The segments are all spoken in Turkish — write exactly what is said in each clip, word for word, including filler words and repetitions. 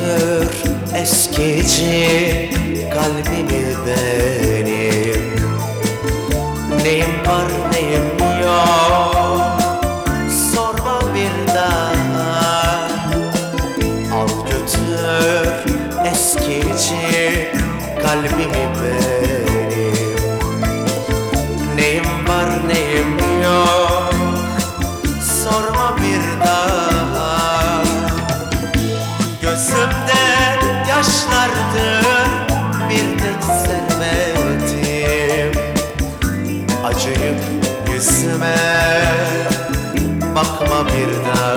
götür eskici kalbimi benim. Neyim var neyim yok sorma bir daha. Al götür eskici kalbimi benim. Neyim var neyim yok sorma bir daha. Gözümde yaşlardı bir tek servetim. Acıyıp yüzüme bakma bir daha.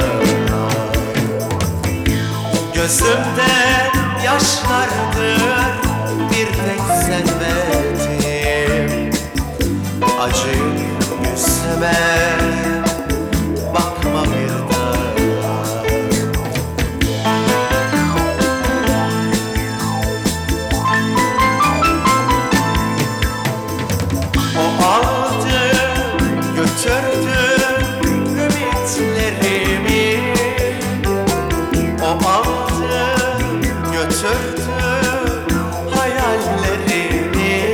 Gözümde yaşlardır bir tek servetim. Acıyıp yüzüme bakma bir daha. O aldı götürdü ümitlerimi. O aldı götürdü hayallerimi.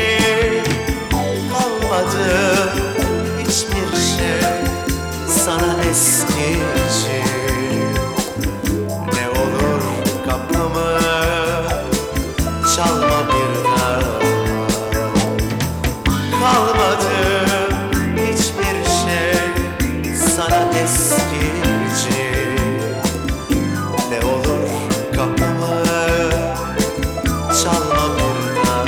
Kalmadı hiçbir şey sana eskici. Ne olur kapımı çalma bir daha. Kalmadı hiçbir şey sana eskici. Ne olur kapımı çalma bir daha.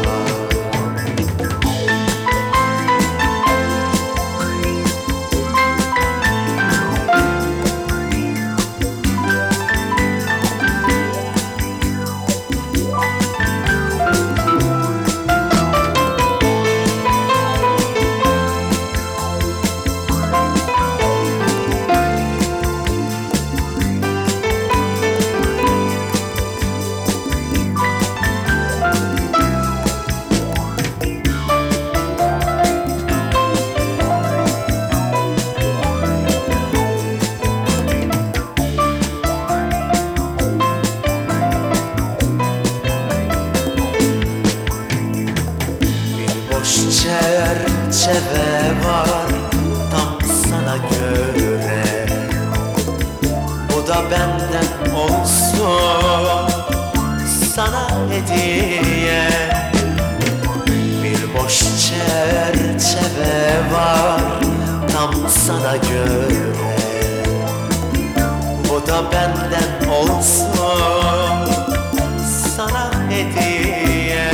Çerçeve var tam sana göre. Bu da benden olsun sana hediye. Bir boş çerçeve var tam sana göre. Bu da benden olsun sana hediye.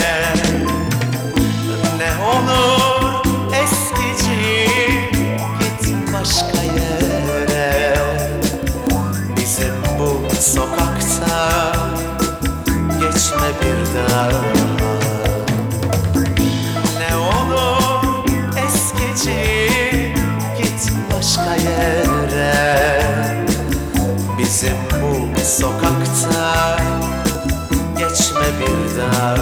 Ne olur eskici git başka yere. Bizim bu sokakta geçme bir daha. Ne olur eskici git başka yere. Bizim bu sokakta geçme bir daha.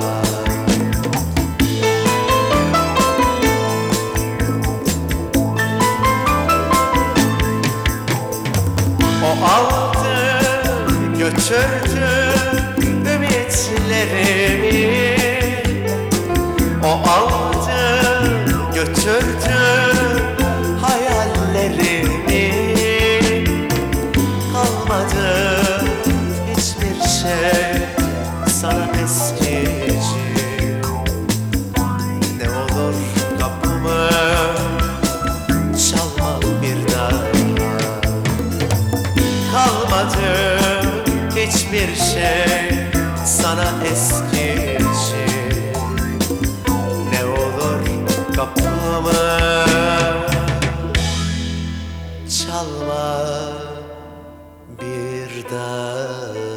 O aldı götürdü ümitlerimi. O aldı götürdü hayallerimi. Kalmadı hiçbir şey sana eskici. Ne olur kapımı çalma bir daha. Kalmadı hiçbir şey sana eskici. Ne olur kapımı çalma bir daha.